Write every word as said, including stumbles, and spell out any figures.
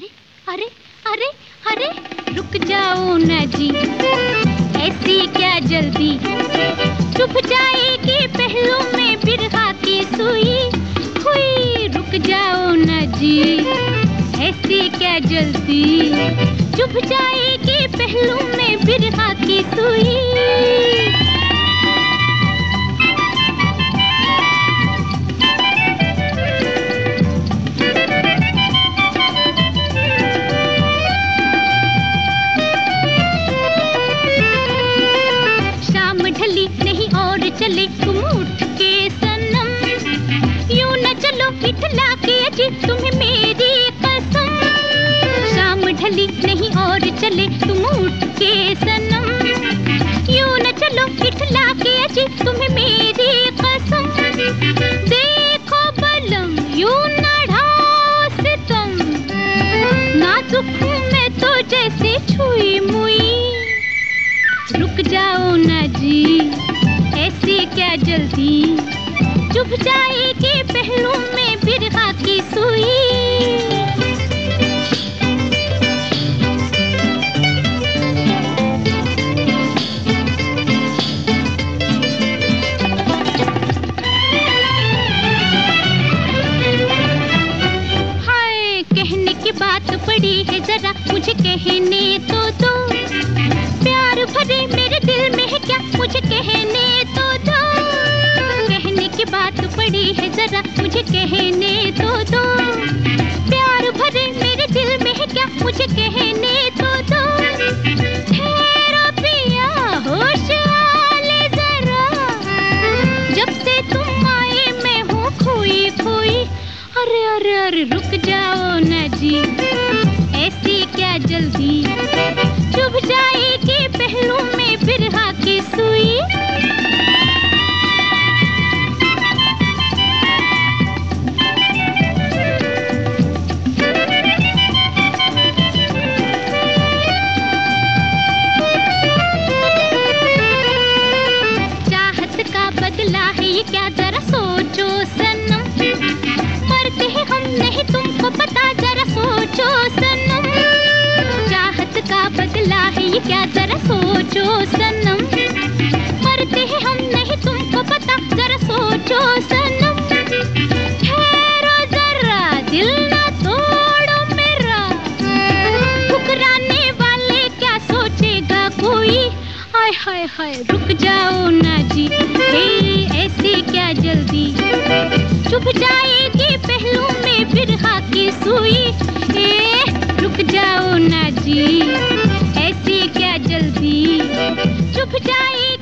अरे अरे अरे अरे रुक जाओ ना जी, ऐसी क्या जल्दी, चुभ जाएगी पहलू में बिरहा की सुई। हुई रुक जाओ ना जी, ऐसी क्या जल्दी, चुभ जाएगी पहलू में बिरहा की सुई। नहीं और चले तुम उठ के सनम, यूं न चलो इठला के अजी तुम्हें मेरी कसम। शाम ढली नहीं और चले तुम उठ के सनम, यूं न चलो इठला के अजी तुम्हें मेरी कसम। देखो बलम यूं न ढाओ सितम, नाजुक हूँ मैं तो जैसे छुई मुई। रुक जाओ ना जी, ऐसी क्या जल्दी, चुभ जाएगी पहलू में बिरहा की सुई। हाय कहने की बात पड़ी है जरा मुझे कहने तो दो, प्यार भरे मेरे दिल में है क्या मुझे कहने तो दो। कहने की बात पड़ी है जरा मुझे कहने तो दो, प्यार भरे मेरे दिल में है क्या मुझे कहने तो दो। ठहरो पिया होश वाले जरा, जब से तुम आए मैं हूँ खोई खोई। अरे अरे अरे रुक जाओ ना जी, ऐसी क्या जल्दी, चुभ जाएगी पहलू में बिरहा की सुई। चाहत का बदला है ये क्या जरा सोचो सनम, मरते हैं हम नहीं तुमको पता जरा सोचो सनम। चाहत का बदला है ये क्या जरा सोचो सनम, मरते हैं हम नहीं तुमको पता जरा सोचो सनम। ठहरो जरा दिल ना तोड़ो मेरा, ठुकराने वाले क्या सोचेगा कोई। हाय हाय हाय रुक जाओ ना जी, हे ऐसी क्या जल्दी, चुभ जाएगी पहलू में बिरहा की सुई। ए रुक जाओ ना जी, ऐसी क्या जल्दी, चुभ जाए